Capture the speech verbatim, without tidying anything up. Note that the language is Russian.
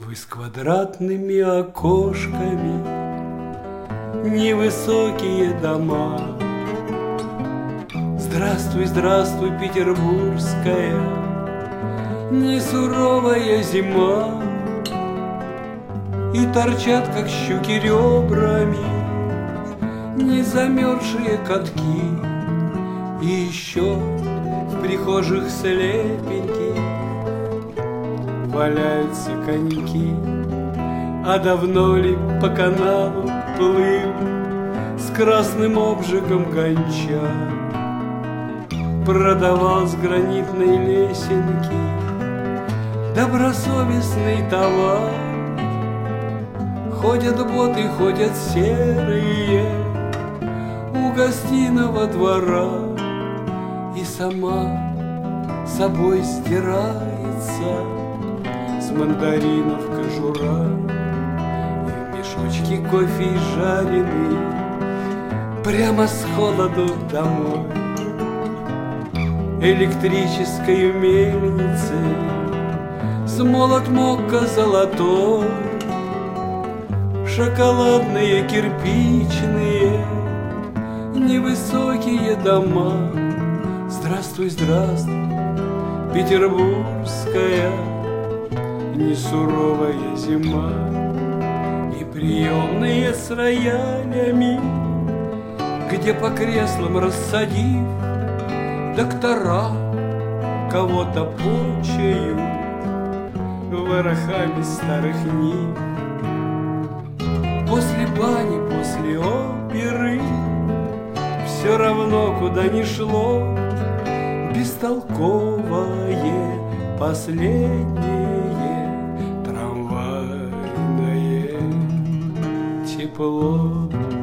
Вы с квадратными окошками, невысокие дома. Здравствуй, здравствуй, петербургская, не суровая зима. И торчат, как щуки, ребрами не замерзшие катки. И еще в прихожих слепеньких валяются коньки. А давно ли по каналу плыл с красным обжигом гончар, продавал с гранитной лесенки добросовестный товар? Ходят боты, ходят серые у гостиного двора, и сама собой стирается с мандаринов кожура. И в мешочке кофе жареный прямо с холоду домой электрической мельницей смолот мокко золотой. Шоколадные кирпичные невысокие дома. Здравствуй, здравствуй, петербургская, не суровая зима. И приемные с роялями, где по креслам рассадив доктора кого-то почают ворохами старых нив. После бани, после оперы все равно, куда ни шло, бестолковое последнее трамвайное тепло.